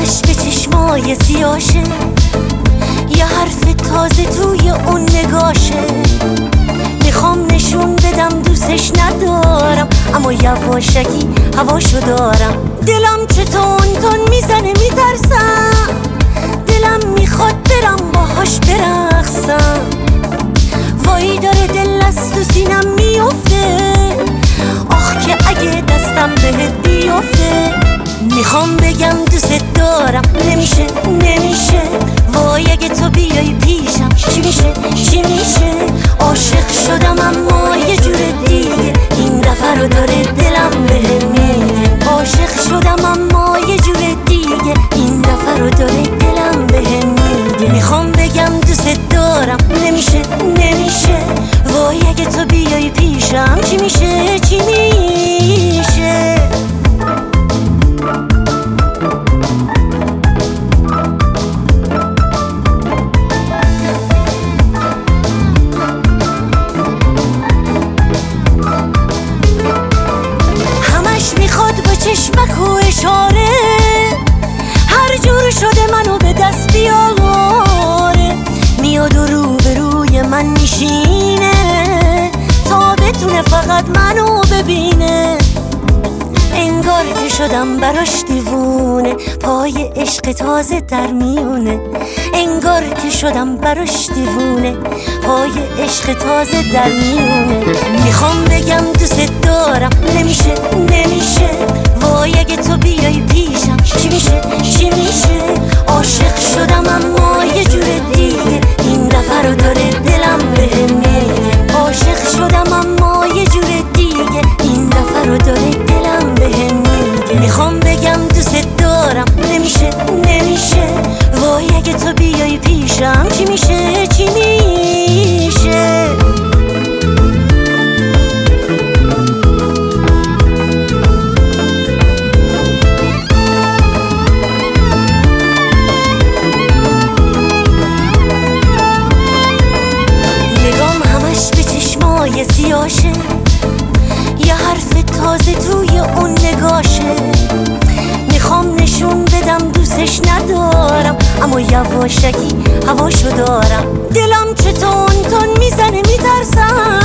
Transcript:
همش به چشمای سیاشه، یه حرف تازه توی اون نگاشه. میخوام نشون بدم دوستش ندارم، اما یواشکی هواشو دارم. دلم چه تون میزنه میترسم، دلم میخواد برم باهاش برقصم. وای داره دل از تو سینم میفته، آخ که اگه دستم بهت بیفته. میخوام بگم دوست دارم، نمیشه نمیشه. وای اگه تو بیای پیشم چی میشه چی میشه. عاشق شدم اما یه جور دیگه، این دفعه رو داره دلم بهم میگه. عاشق شدم اما یه جور دیگه، این دفعه رو داره دلم بهم میگه. میخوام بگم دوست دارم، نمیشه نمیشه. وای اگه تو بیای پیشم چی میشه چی میشه. میخواد با چشمک و اشاره هر جور شده منو به دست بیاره. میاد و روبروی من میشینه تا بتونه فقط منو ببینه. انگار که شدم براش دیوونه، پای عشق تازه در میونه. انگار که شدم براش دیوونه، پای عشق تازه در میونه. میخوام بگم دوست دارم، نمیشه نمیشه. وای اگه تو بیای پیشم چی میشه چی میشه. عاشق شدم اما یه جور دیگه، این دفعه رو داره دلم بهم میگه. عاشق شدم اما یه جور دیگه، این دفعه رو داره دلم بهم میگه. میخوام بگم دوست دارم، نمیشه نمیشه. وای اگه تو بیای پیشم چی میشه چی میشه. نگام همش به چشمای سیاشه، یه حرف تازه توی اون نگاشه. میخوام نشون بدم دوستش ندارم، اما یواشکی هواشو دارم. دلم چه تون میزنه میترسم،